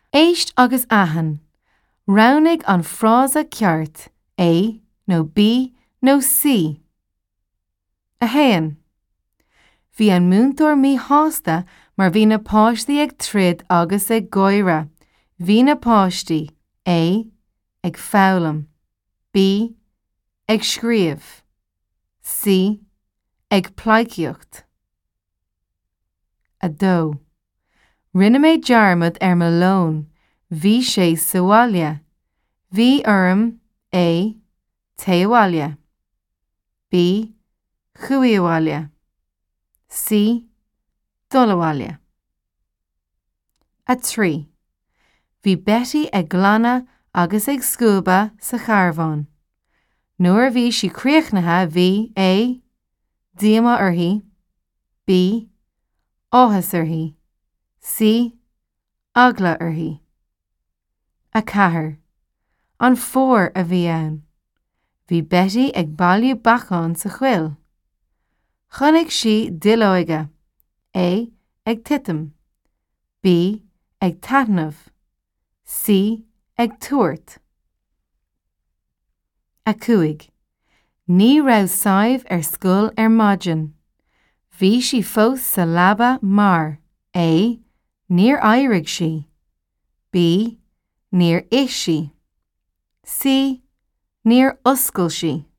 Éist agus ahan. Raunig an frása ceart, A, nó B, nó C. A héan. Bhí an múntóir mí hásta mar bhí na páistí ag trid agus ag goire. Bhí na páistí A, ag fálam, B, ag scríobh, C, ag plaicíocht. A dó. Rinne méid dearmad malón, bhí sé sa bhaile. Bhí orm A, taobh bhaile, B, chuaigh bhaile, C, dul bhaile. A trí. Bhí Betty ag glanadh agus ag scúba sa charbhán. Nuair bhí si críochnatha bhí A, díoma orthu, B, áthas orthu, C, agla orthu. A cathair. An fór a bhí ann. Bhí Betty ag bailiú bachán sa chfuil. Chonaic si duilleoige, A, ag titim, B, ag taitneamh, C, ag tuairt. A cúig. Ní raibh saibh scoil maidin. Bhí si fós sa labba mar, A, níor éirigh si, B, níor is si, C, níor oscail si.